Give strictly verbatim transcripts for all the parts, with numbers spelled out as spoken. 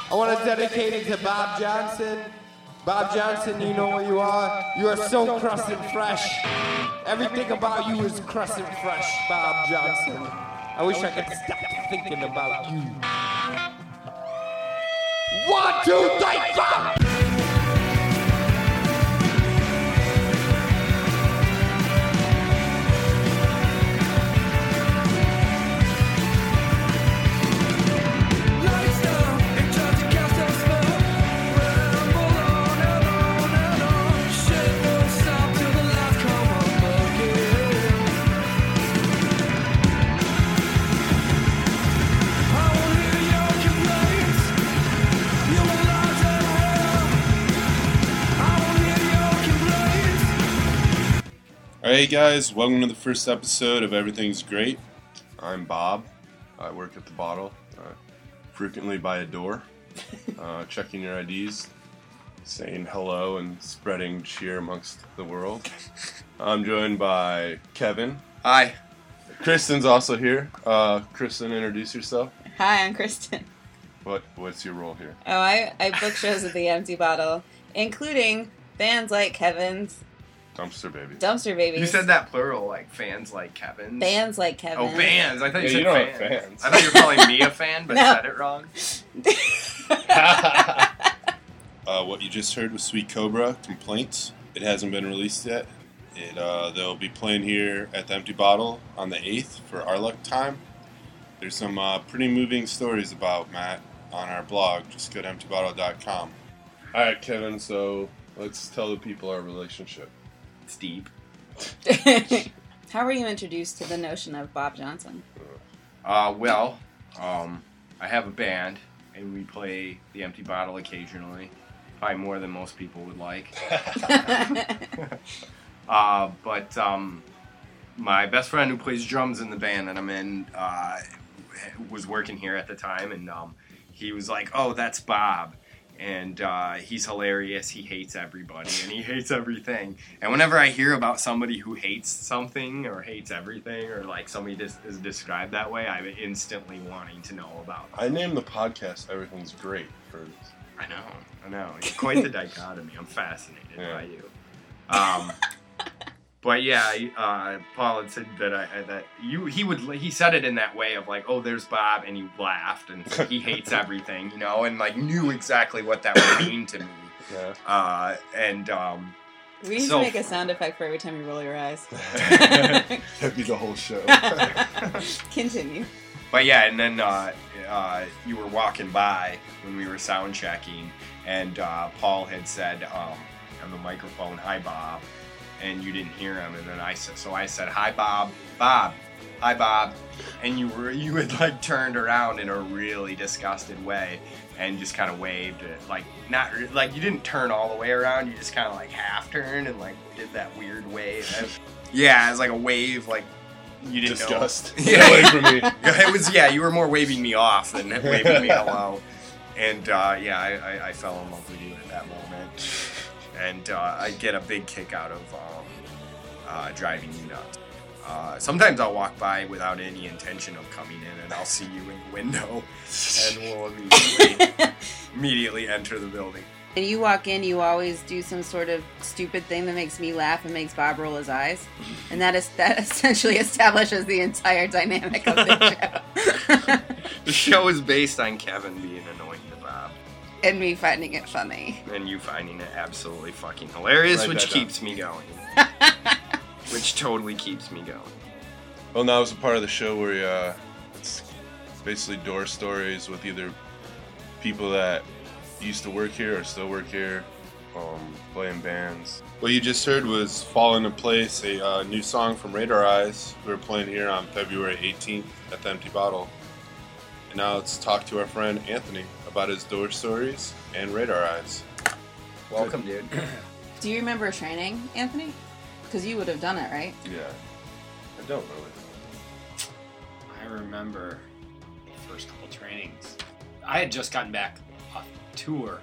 I want to dedicate it to Bob Johnson. Bob Johnson, you know what you are. You are so crust and fresh. Everything about you is crust and fresh, Bob Johnson. I wish I could stop thinking about you. One, two, three, four! Hey guys, welcome to the first episode of Everything's Great. I'm Bob. I work at the bottle. I frequently by a door, uh, checking your I Ds, saying hello and spreading cheer amongst the world. I'm joined by Kevin. Hi. Kristen's also here. Uh, Kristen, introduce yourself. Hi, I'm Kristen. What What's your role here? Oh, I, I book shows at the Empty Bottle, including bands like Kevin's. Dumpster Babies. Dumpster Babies. You said that plural, like fans like Kevin's. Bands like Kevin's. Oh, bands. I thought you Yeah, said you don't fans. have fans. I thought you were calling me a fan, but No. said it wrong. uh, what you just heard was Sweet Cobra, Complaints. It hasn't been released yet. It uh, They'll be playing here at the Empty Bottle on the eighth for Our Luck Time. There's some uh, pretty moving stories about Matt on our blog. Just go to empty bottle dot com. All right, Kevin, so let's tell the people our relationship. It's deep. How were you introduced to the notion of Bob Johnson? Uh, well, um, I have a band, and we play the Empty Bottle occasionally. Probably more than most people would like. uh, but um, my best friend who plays drums in the band that I'm in uh, was working here at the time, and um, he was like, "Oh, that's Bob." And uh, he's hilarious. He hates everybody, and he hates everything. And whenever I hear about somebody who hates something or hates everything, or like somebody dis- is described that way, I'm instantly wanting to know about them. I named the podcast Everything's Great for I know, I know. It's quite the dichotomy. I'm fascinated Yeah. by you. Um, but yeah, uh, Paul had said that I, I that you he would he said it in that way of like, oh, there's Bob, and he laughed and said he hates everything, you know, and like knew exactly what that would mean to me. yeah. Uh, and um, We need So- to make a sound effect for every time you roll your eyes. That'd be the whole show. Continue. but yeah, and then uh, uh, you were walking by when we were sound checking, and uh, Paul had said um, on the microphone, "Hi, Bob." And you didn't hear him, and then I said, so I said, "Hi, Bob, Bob, hi, Bob," and you were you had like turned around in a really disgusted way, and just kind of waved it, like not like you didn't turn all the way around, you just kind of like half turned and like did that weird wave. And, yeah, it was like a wave, like you didn't Disgust. know. Get away from me. It was yeah, you were more waving me off than waving me hello, and uh, yeah, I, I, I fell in love with you at that moment. And uh, I get a big kick out of um, uh, driving you nuts. Uh, sometimes I'll walk by without any intention of coming in, and I'll see you in the window, and we'll immediately, immediately enter the building. And you walk in, you always do some sort of stupid thing that makes me laugh and makes Bob roll his eyes. And that is that essentially establishes the entire dynamic of the show. The show is based on Kevin being annoying to Bob, And me finding it funny. and you finding it absolutely fucking hilarious, Write which that down. keeps me going. Which totally keeps me going. Well, now it's a part of the show where uh, it's basically door stories with either people that used to work here or still work here, um, playing bands. What you just heard was Fall Into Place, a uh, new song from Radar Eyes, who are playing here on February eighteenth at the Empty Bottle. And now let's talk to our friend Anthony about his door stories and Radar Eyes. Welcome, dude. Do you remember training, Anthony? Because you would have done it, right? Yeah, I don't really. I remember the first couple trainings. I had just gotten back off tour.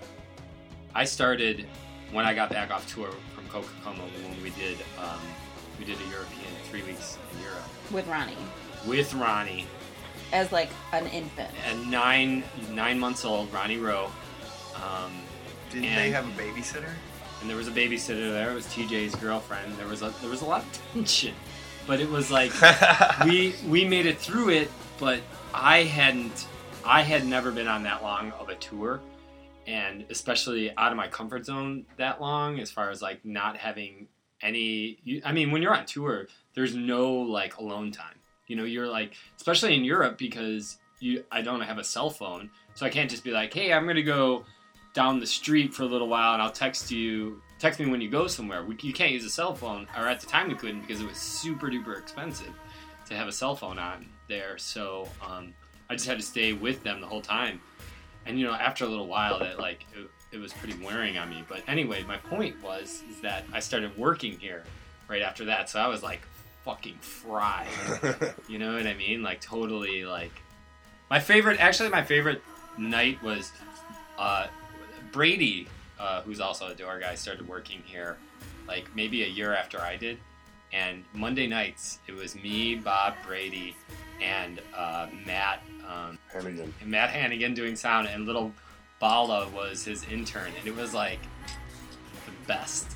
I started when I got back off tour from Coca-Cola when we did um, we did a European three weeks in Europe With Ronnie. with Ronnie. as like an infant. And nine nine months old, Ronnie Rowe. Um, Didn't and, they have a babysitter? And there was a babysitter there. It was T J's girlfriend. There was a there was a lot of tension, but it was like we we made it through it. But I hadn't I had never been on that long of a tour, and especially out of my comfort zone that long, as far as like not having any. You, I mean, when you're on tour, there's no like alone time. You know, you're like, especially in Europe, because you I don't have a cell phone, so I can't just be like, hey, I'm gonna go down the street for a little while and I'll text you. Text me when you go somewhere. We, you can't use a cell phone, or at the time we couldn't because it was super duper expensive to have a cell phone on there. So um, I just had to stay with them the whole time. And you know, after a little while, that like it, it was pretty wearing on me. But anyway, my point was is that I started working here right after that, so I was like fucking fried. You know what I mean? Like totally like my favorite. Actually, my favorite night was uh, Brady, uh, who's also a door guy, started working here like maybe a year after I did. And Monday nights, it was me, Bob, Brady, and uh, Matt um, Hannigan. and Matt Hannigan doing sound, and little Bala was his intern, and it was like the best.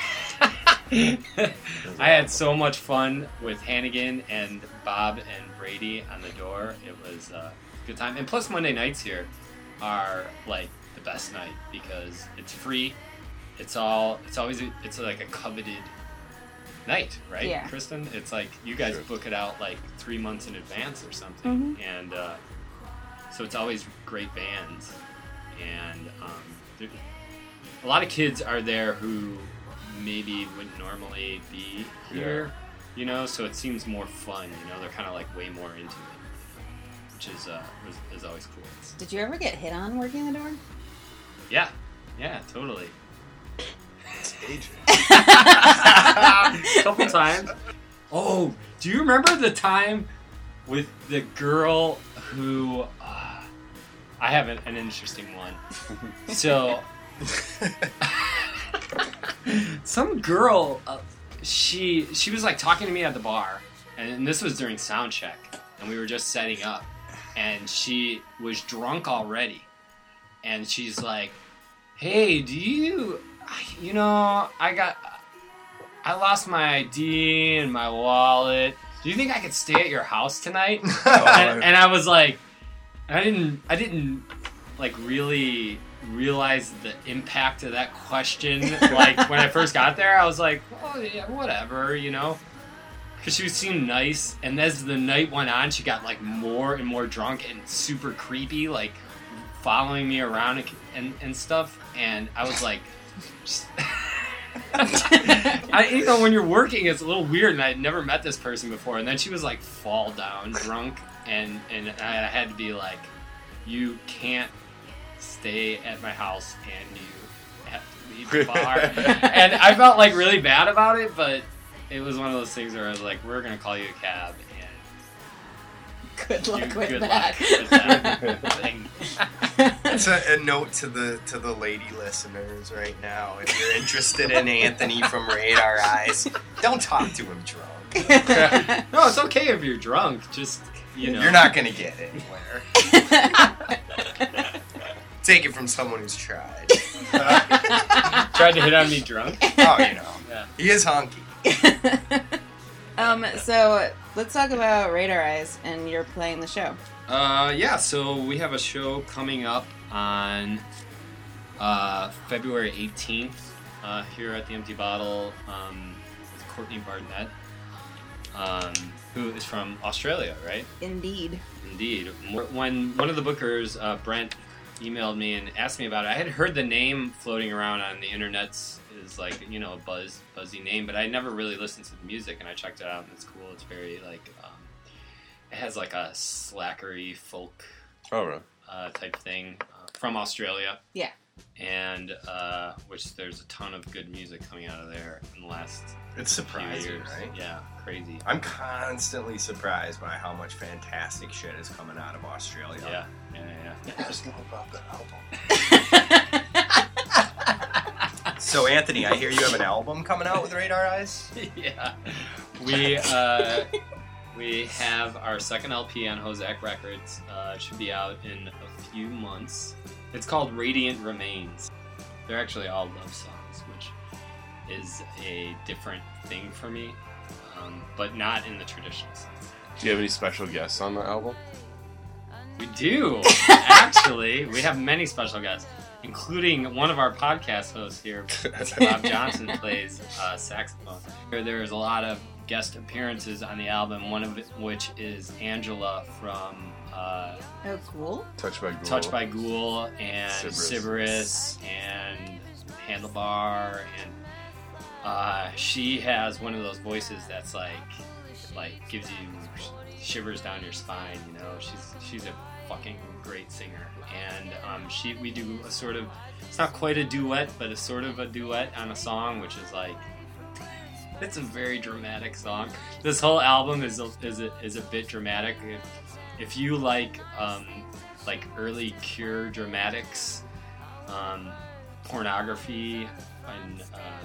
I had so much fun with Hannigan and Bob and Brady on the door. It was uh, a good time. And plus Monday nights here are like the best night because it's free. It's all, it's always, it's like a coveted night, right, Yeah. Kristen? It's like you guys Sure. book it out like three months in advance or something. Mhm. And uh, so it's always great bands. And um, there- a lot of kids are there who maybe wouldn't normally be here, you know, so it seems more fun, you know, they're kind of like way more into it, which is uh was, is always cool. Did you ever get hit on working the door? Yeah, yeah, totally. It's aging. A couple times. Oh, do you remember the time with the girl who uh, I have an, an interesting one. So some girl, uh, she she was like talking to me at the bar, and this was during sound check, and we were just setting up, and she was drunk already, and she's like, "Hey, do you, you know, I got, I lost my I D and my wallet. Do you think I could stay at your house tonight?" and, and I was like, I didn't, I didn't like really realize the impact of that question. Like when I first got there, I was like, oh yeah, whatever, you know, because she seemed nice. And as the night went on, she got like more and more drunk and super creepy, like following me around and and, and stuff. And I was like, just I, you know, when you're working, it's a little weird, and I had never met this person before. And then she was like fall down drunk, and and I had to be like, you can't stay at my house, and you have to leave the bar. And I felt like really bad about it, but it was one of those things where I was like, we're gonna call you a cab, and Good luck you, with good that. luck with that thing. It's a, a note to the to the lady listeners right now. If you're interested in Anthony from Radar Eyes, don't talk to him drunk. No, it's okay if you're drunk. Just you know, You're not gonna get anywhere. Take it from someone who's tried. tried to hit on me drunk. Oh, you know, Yeah. he is honky. um, so let's talk about Radar Eyes, and you're playing the show. Uh, yeah, so we have a show coming up on uh, February eighteenth uh, here at the Empty Bottle um, with Courtney Barnett, um, who is from Australia, right? Indeed. Indeed. When one of the bookers, uh, Brent, emailed me and asked me about it, I had heard the name floating around on the internets is like, you know, a buzz, buzzy name, but I never really listened to the music, and I checked it out, and it's cool. It's very, like, um, it has like a slackery folk Oh, right. uh, type thing uh, from Australia. Yeah. And uh, which there's a ton of good music coming out of there in the last It's few surprising, years. right? Yeah, crazy. I'm constantly surprised by how much fantastic shit is coming out of Australia. Yeah, yeah, yeah. I just know about that album. So, Anthony, I hear you have an album coming out with Radar Eyes. Yeah. We uh, We have our second L P on Hozak Records. Uh, it should be out in a few months. It's called Radiant Remains. They're actually all love songs, which is a different thing for me, um, but not in the traditional sense. Do you have any special guests on the album? We do, actually. We have many special guests, including one of our podcast hosts here, Bob Johnson, plays uh, saxophone. There is a lot of guest appearances on the album, one of which is Angela from uh, Oh, cool. Touched by Ghoul. Touched by Ghoul and Sybaris. Sybaris and Handlebar, and uh, she has one of those voices that's like, like gives you shivers down your spine. You know, she's she's a fucking great singer, and um, she we do a sort of, it's not quite a duet, but a sort of a duet on a song, which is like, it's a very dramatic song. This whole album is a, is a, is a bit dramatic. If, if you like um, like early Cure dramatics, um, pornography, and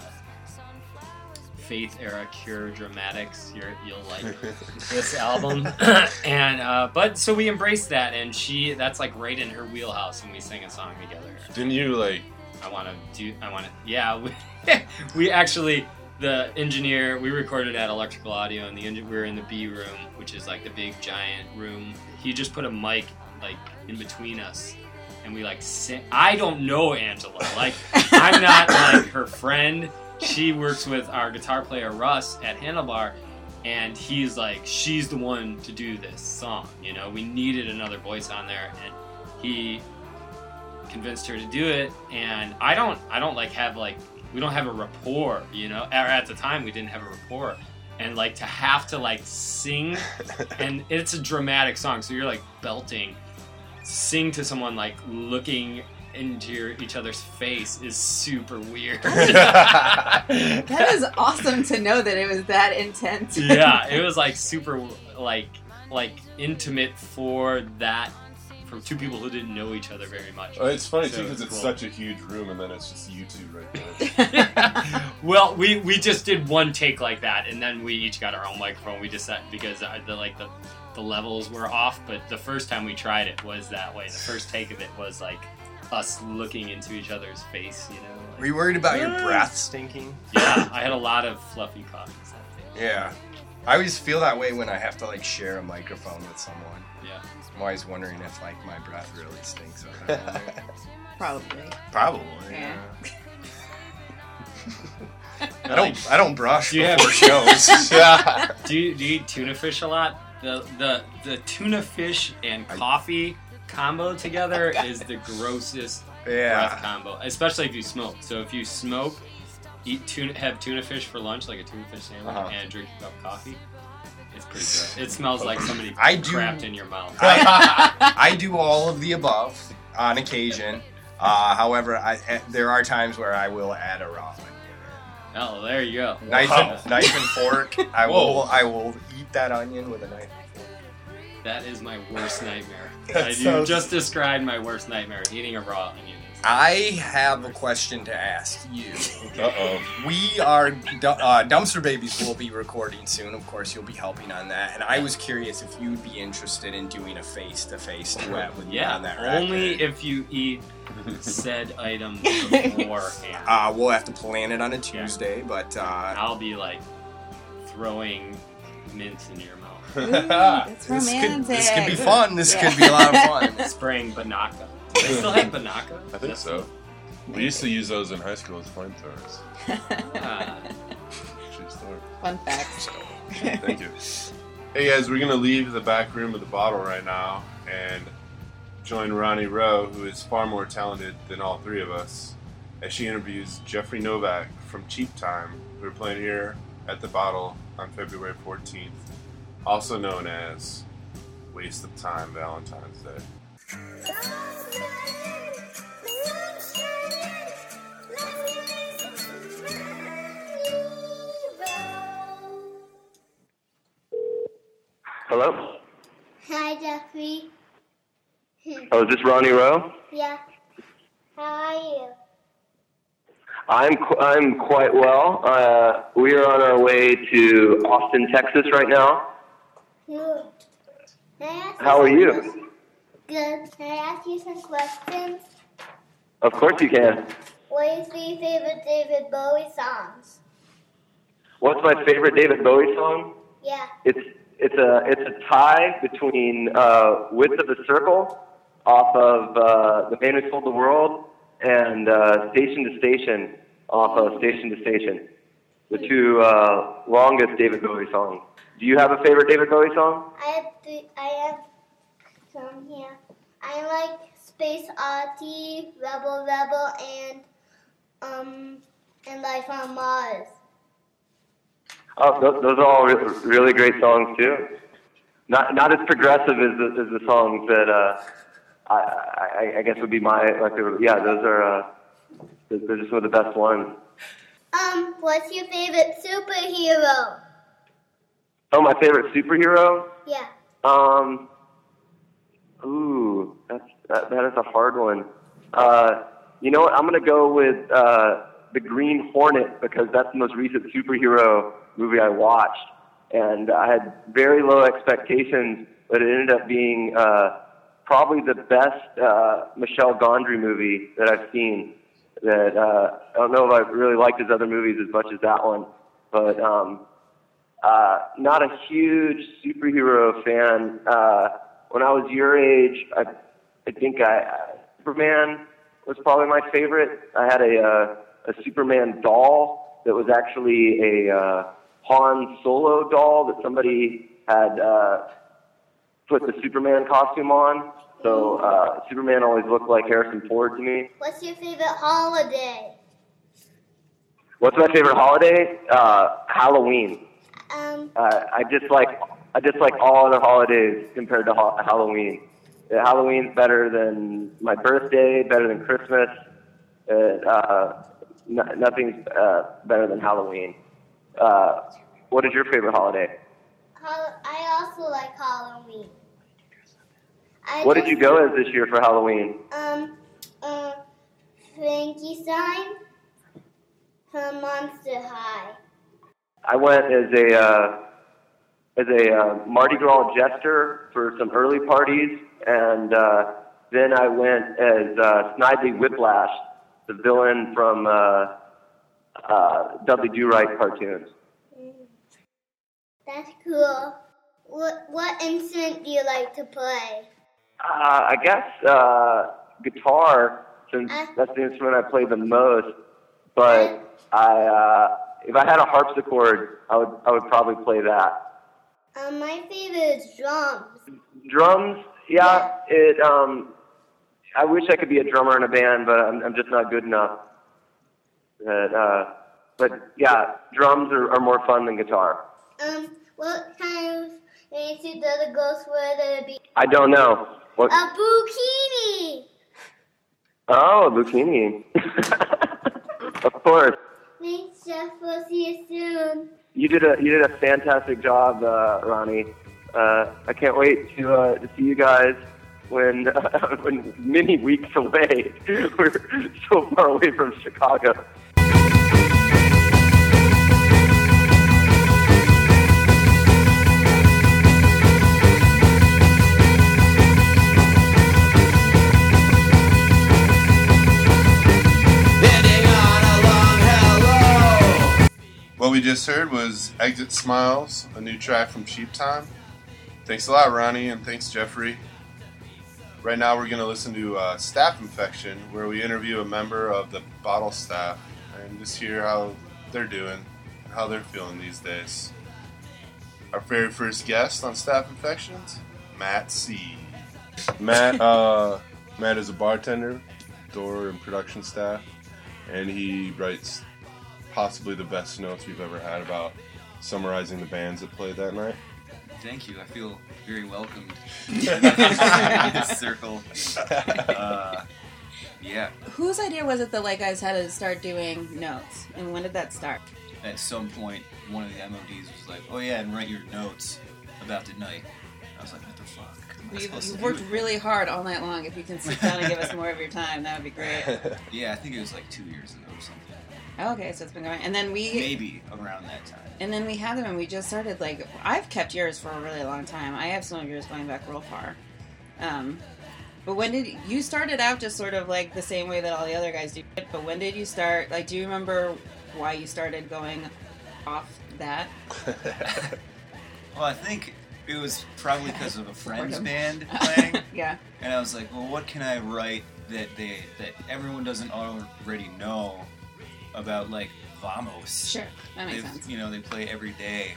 uh, Faith era Cure dramatics, you're, you'll like this album. And uh, but so we embraced that, and she that's like right in her wheelhouse, and we sang a song together. Didn't you like? I want to do. I want to. Yeah, we, we actually. The engineer, we recorded at Electrical Audio, and the we were in the B room, which is like the big giant room. He just put a mic like in between us, and we like sing. I don't know Angela. Like, I'm not like her friend. She works with our guitar player Russ at Handlebar, and he's like, she's the one to do this song. You know, we needed another voice on there, and he convinced her to do it. And I don't, I don't like have like. We don't have a rapport, you know. Or at the time, we didn't have a rapport, and like to have to like sing, and it's a dramatic song, so you're like belting. Sing to someone like looking into your, each other's face is super weird. That is awesome to know that it was that intense. Yeah, it was like super like like intimate for that. For two people who didn't know each other very much. Oh, it's funny So too because it's it's cool. such a huge room, and then it's just you two right there. Well, we, we just did one take like that, and then we each got our own microphone. We just set because uh, the like the the levels were off. But the first time we tried it was that way. The first take of it was like us looking into each other's face. You know. Like, Were you worried about your breath stinking? yeah, I had a lot of fluffy coffees that day. Yeah. I always feel that way when I have to like share a microphone with someone. Yeah. I'm always wondering if like my breath really stinks. Out there. Probably. Probably. Yeah. I don't. I don't brush Do you before have- shows. Yeah. Do you, do you eat tuna fish a lot? The the the tuna fish and coffee combo together is the grossest breath Yeah. combo, especially if you smoke. So if you smoke, eat tuna, have tuna fish for lunch, like a tuna fish sandwich, Uh-huh. and drink a cup of coffee. It's pretty gross. It smells like somebody I do- crapped in your mouth. I, I do all of the above on occasion. Uh, however, I, eh, there are times where I will add a raw onion. Oh, there you go. Knife Wow. and, knife and fork. I Whoa. will. I will eat that onion with a knife. That is my worst nightmare. That I, you sounds- just described my worst nightmare: eating a raw onion. I have a question to ask you. Uh oh. We are du- uh, Dumpster Babies will be recording soon. Of course, you'll be helping on that. And I was curious if you'd be interested in doing a face-to-face duet with me Yeah, on that record. only if you eat said item beforehand. Uh, we'll have to plan it on a Tuesday, but uh, I'll be like throwing mint in your mouth, Ooh, that's this could romantic. this could be fun. This Yeah. could be a lot of fun. spraying Banaka. Do they still have Banaka? I think so. We used to use those in high school as flamethrowers. Ah. True story. Fun fact. Thank you. Hey guys, we're gonna leave the back room of the bottle right now and join Ronnie Rowe, who is far more talented than all three of us, as she interviews Jeffrey Novak from Cheap Time. We're playing here at the bottle on February fourteenth, also known as Waste of Time Valentine's Day. Hello? Hi, Jeffrey. Oh, is this Ronnie Rowe? Yeah. How are you? I'm qu- I'm quite well. Uh, we are on our way to Austin, Texas right now. You. Can I ask How are some you? questions? Good. Can I ask you some questions? Of course you can. What is your favorite David Bowie songs? What's my favorite David Bowie song? Yeah. It's it's a it's a tie between uh, "Width of the Circle" off of uh, "The Man Who Sold the World" and uh, "Station to Station" off of "Station to Station." The two uh, longest David Bowie songs. Do you have a favorite David Bowie song? I have three, I have some here. I like Space Oddity, Rebel Rebel, and um and Life on Mars. Oh, those, those are all re- really great songs too. Not not as progressive as the, as the songs that uh, I, I I guess would be my like the, yeah those are uh, they're just some of the best ones. Um, what's your favorite superhero? Oh, my favorite superhero? Yeah. Um, ooh, that's that, that is a hard one. Uh, you know what? I'm gonna go with uh, the Green Hornet because that's the most recent superhero movie I watched, and I had very low expectations, but it ended up being uh, probably the best uh, Michel Gondry movie that I've seen. That uh, I don't know if I really liked his other movies as much as that one, but um, uh, not a huge superhero fan. Uh, when I was your age, I, I think I uh, Superman was probably my favorite. I had a uh, a Superman doll that was actually a uh, Han Solo doll that somebody had uh, put the Superman costume on. So uh, Superman always looked like Harrison Ford to me. What's your favorite holiday? What's my favorite holiday? Uh, Halloween. Um, Uh, I just like I just like all other holidays compared to ha- Halloween. Uh, Halloween's better than my birthday, better than Christmas. Uh, uh, n- nothing's uh, better than Halloween. Uh, what is your favorite holiday? hol- I also like Halloween. I What did just- you go as this year for Halloween? Um, uh, Frankenstein from Monster High. I went as a uh, as a uh, Mardi Gras jester for some early parties, and uh, then I went as uh, Snidely Whiplash, the villain from uh, uh, Dudley Do-Right cartoons. Mm. That's cool. What what instrument do you like to play? Uh, I guess uh, guitar, since Uh. that's the instrument I play the most. But I, uh, if I had a harpsichord, I would I would probably play that. Um, my favorite is drums. Drums, yeah. It. Um, I wish I could be a drummer in a band, but I'm, I'm just not good enough. That, uh, but yeah, drums are, are more fun than guitar. Um, what kind of instrument does a ghost wear to be? I don't know. What? A bikini. Oh, a bikini. Of course. Thanks, Jeff. We'll see you soon. You did a you did a fantastic job, uh, Ronnie. Uh, I can't wait to uh, to see you guys when uh, when many weeks away. We're so far away from Chicago. What we just heard was Exit Smiles, a new track from Cheap Time. Thanks a lot, Ronnie, and thanks, Jeffrey. Right now we're going to listen to uh, Staph Infection, where we interview a member of the bottle staff and just hear how they're doing and how they're feeling these days. Our very first guest on Staph Infections, Matt C. Matt, uh, Matt is a bartender, door and production staff, and he writes possibly the best notes we've ever had about summarizing the bands that played that night. Thank you. I feel very welcomed in this circle. Uh, yeah. Whose idea was it that like guys had to start doing notes, and when did that start? At some point, one of the M O Ds was like, "Oh yeah, and write your notes about the night." I was like, "What the fuck? Am I You've, supposed you've to worked do it?" really hard all night long. If you can sit down and give us more of your time, that would be great. Yeah, I think it was like two years ago or something. Oh, okay, so it's been going. And then we... Maybe around that time. And then we had them and we just started, like... I've kept yours for a really long time. I have some of yours going back real far. Um, but when did... You started out just sort of, like, the same way that all the other guys do. But when did you start... Like, do you remember why you started going off that? Well, I think it was probably because of a friend's band playing. Yeah. And I was like, well, what can I write that they that everyone doesn't already know about, like, Vamos? Sure, that makes They've- sense. You know, they play every day.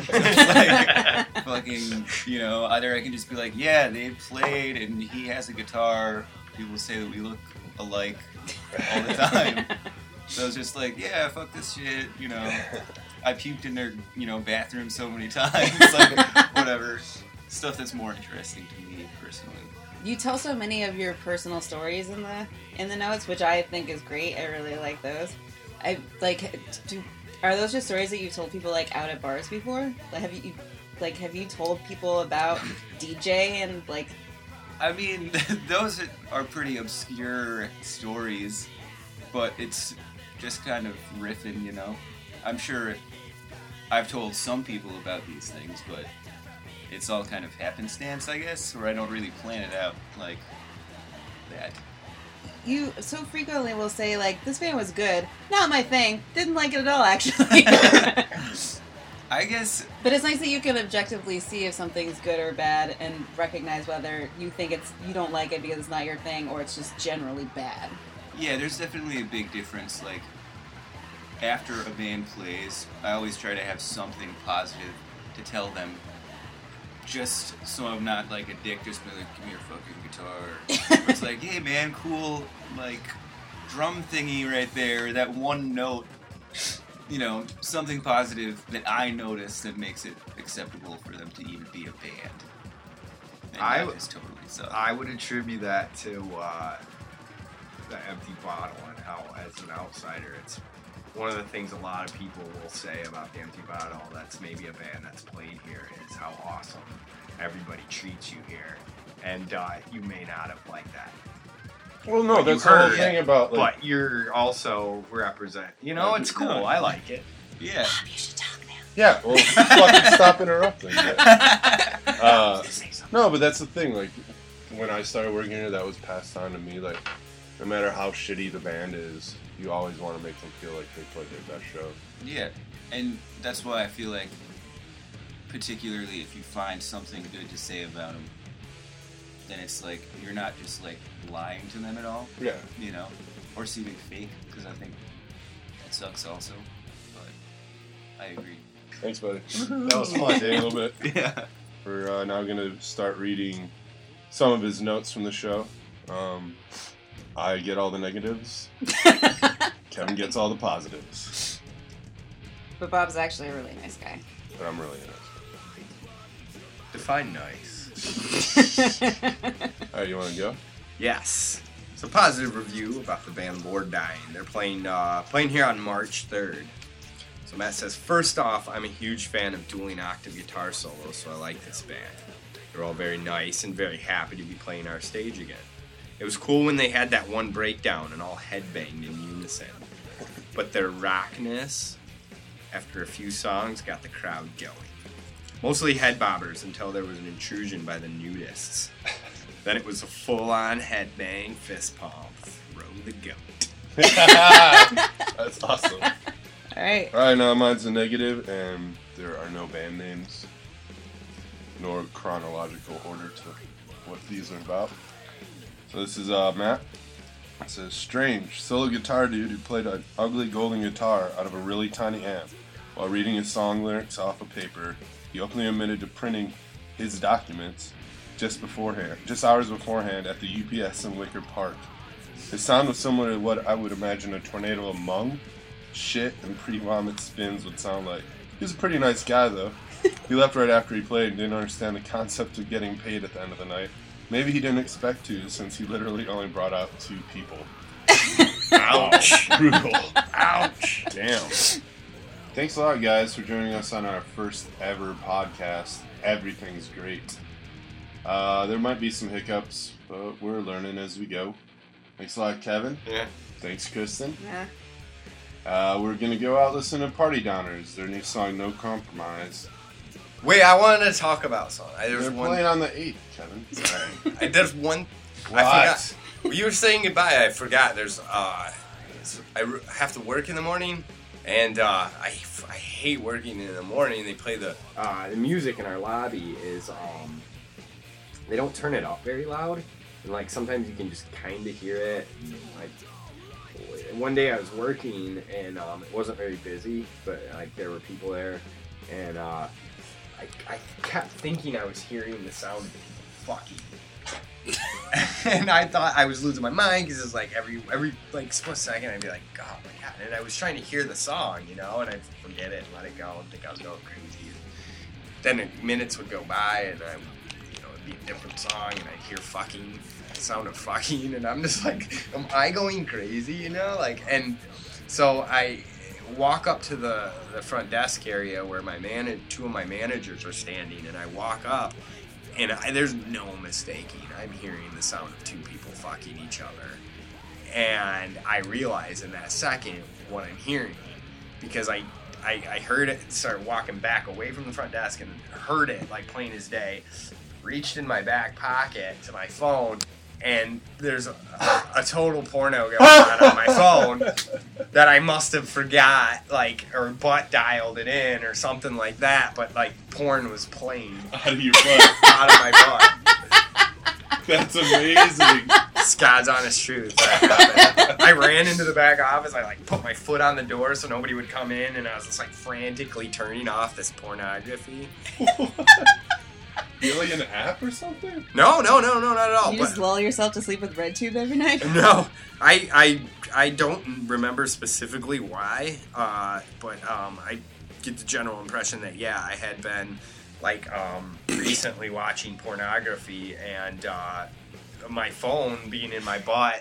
It's like, fucking, you know, either I can just be like, yeah, they played and he has a guitar. People say that we look alike all the time. So I was just like, yeah, fuck this shit, you know. I puked in their, you know, bathroom so many times, like, whatever. Stuff that's more interesting to me, personally. You tell so many of your personal stories in the in the notes, which I think is great. I really like those. I like. Do, are those just stories that you've told people like out at bars before? Like, have you like have you told people about D J and like? I mean, those are pretty obscure stories, but it's just kind of riffing, you know. I'm sure I've told some people about these things, but it's all kind of happenstance, I guess, where I don't really plan it out like that. You so frequently will say like, this band was good, not my thing, didn't like it at all actually. I guess. But it's nice that you can objectively see if something's good or bad and recognize whether you think it's you don't like it because it's not your thing or it's just generally bad. Yeah, there's definitely a big difference. Like, after a band plays, I always try to have something positive to tell them, just so I'm not like a dick, just be like, give me your fucking guitar. It's like, hey man, cool, like, drum thingy right there, that one note, you know, something positive that I notice that makes it acceptable for them to even be a band. And I that w- is totally suck. I would attribute that to uh, the Empty Bottle and how, as an outsider, it's one of the things a lot of people will say about the Empty Bottle that's maybe a band that's played here is how awesome everybody treats you here. And uh, you may not have liked that. Well, no, But you that's the whole heard thing it, about like. But you're also represent. You know, it's cool. No. I like it. Yeah. Yeah, well, fucking stop interrupting. Yeah. Uh, no, but that's the thing. Like, when I started working here, that was passed on to me. Like, no matter how shitty the band is, you always want to make them feel like they played their best show. Yeah, and that's why I feel like, particularly if you find something good to say about them, then it's like, you're not just like lying to them at all, Yeah. you know, or seeming fake, because I think that sucks also, but I agree. Thanks, buddy. That was fun, Dave, a little bit. Yeah. We're uh, now going to start reading some of his notes from the show. Um, I get all the negatives. Kevin gets all the positives. But Bob's actually a really nice guy. But I'm really in Define nice. it. Alright, you want to go? Yes. It's a positive review about the band Lord Dying. They're playing uh, playing here on March third. So Matt says, first off, I'm a huge fan of dueling octave guitar solos, so I like this band. They're all very nice and very happy to be playing our stage again. It was cool when they had that one breakdown and all headbanged in unison. But their rockness, after a few songs, got the crowd going. Mostly head bobbers until there was an intrusion by the nudists. Then it was a full-on headbang, fist pump, throw the goat. That's awesome. Alright. Alright, now mine's a negative, and there are no band names, nor chronological order to what these are about. So this is uh, Matt. It says, strange, solo guitar dude who played an ugly golden guitar out of a really tiny amp while reading his song lyrics off of paper. He openly admitted to printing his documents just beforehand, just hours beforehand at the U P S in Wicker Park. His sound was similar to what I would imagine a tornado among shit and pre-vomit spins would sound like. He was a pretty nice guy though. He left right after he played and didn't understand the concept of getting paid at the end of the night. Maybe he didn't expect to, since he literally only brought out two people. Ouch. Brutal. Ouch. Damn. Thanks a lot, guys, for joining us on our first ever podcast. Everything's great. Uh, there might be some hiccups, but we're learning as we go. Thanks a lot, Kevin. Yeah. Thanks, Kristen. Yeah. Uh, we're gonna go out listen to Party Downers, their new song "No Compromise." Wait, I wanted to talk about something. I, there's They're one. playing on the eighth, Kevin. Sorry. I, there's one. What? I forgot. When you were saying goodbye, I forgot. There's. Uh, I re- have to work in the morning, and uh, I, I hate working in the morning. They play the uh, the music in our lobby is um, they don't turn it up very loud, and like sometimes you can just kind of hear it. And, like one day I was working and um, it wasn't very busy, but like there were people there, and uh, I I kept thinking I was hearing the sound of people fucking. And I thought I was losing my mind because it's like every every like split second I'd be like, oh my god! And I was trying to hear the song, you know, and I'd forget it and let it go and think I was going crazy. And then minutes would go by and I, you know, it'd be a different song and I'd hear fucking, the sound of fucking, and I'm just like, am I going crazy? You know, like, and so I walk up to the the front desk area where my man two of my managers are standing, and I walk up. And I, there's no mistaking. I'm hearing the sound of two people fucking each other. And I realize in that second what I'm hearing. Because I, I, I heard it, started walking back away from the front desk and heard it, like plain as day. Reached in my back pocket to my phone, and there's a, a total porno going on on my phone that I must have forgot, like, or butt dialed it in or something like that. But, like, porn was playing Out of your butt. out of my butt. That's amazing. It's God's honest truth. I ran into the back office. I like put my foot on the door so nobody would come in, and I was just like frantically turning off this pornography. Really, an app or something? No, no, no, no, not at all. You But- just lull yourself to sleep with RedTube every night? No, I, I, I don't remember specifically why, uh, but um, I get the general impression that yeah, I had been like um, recently watching pornography, and uh, my phone being in my butt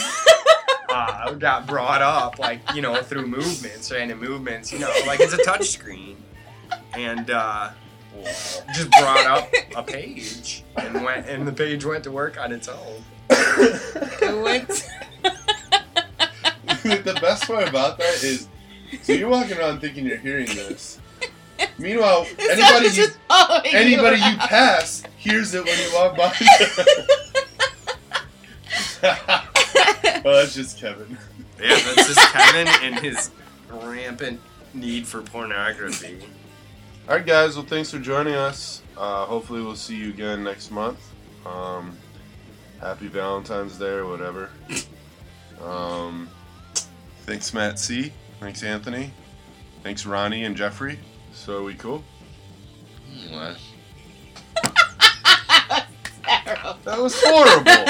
uh, got brought up, like, you know, through movements, random movements, you know, like it's a touch screen, and uh, just brought up a page and went, and the page went to work on its own. What? The best part about that is, so you're walking around thinking you're hearing this. Meanwhile, It anybody sounds you, just following anybody you you pass hears it when you walk by. Well, that's just Kevin. Yeah, that's just Kevin and his rampant need for pornography. All right, guys. Well, thanks for joining us. Uh, hopefully, we'll see you again next month. Um, happy Valentine's Day or whatever. Um, thanks, Matt C. Thanks, Anthony. Thanks, Ronnie and Jeffrey. So, are we cool? What? That was horrible.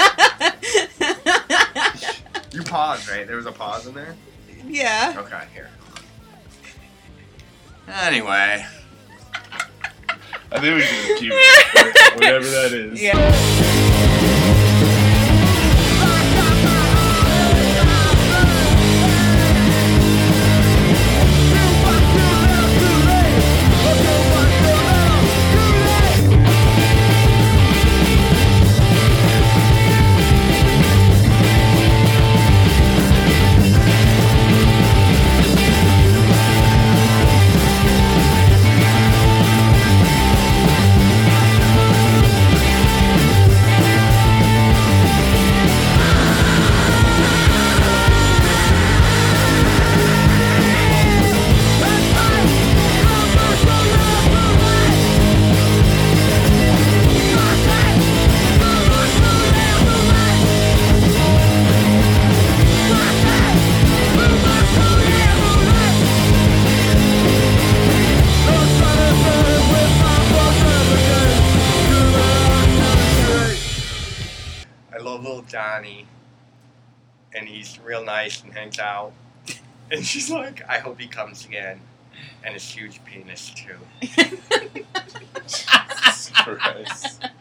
You paused, right? There was a pause in there? Yeah. Okay, here. Anyway. I think we should just keep it. Whatever that is. Yeah. Johnny, and he's real nice and hangs out. And she's like, I hope he comes again. And his huge penis, too. Jesus Christ.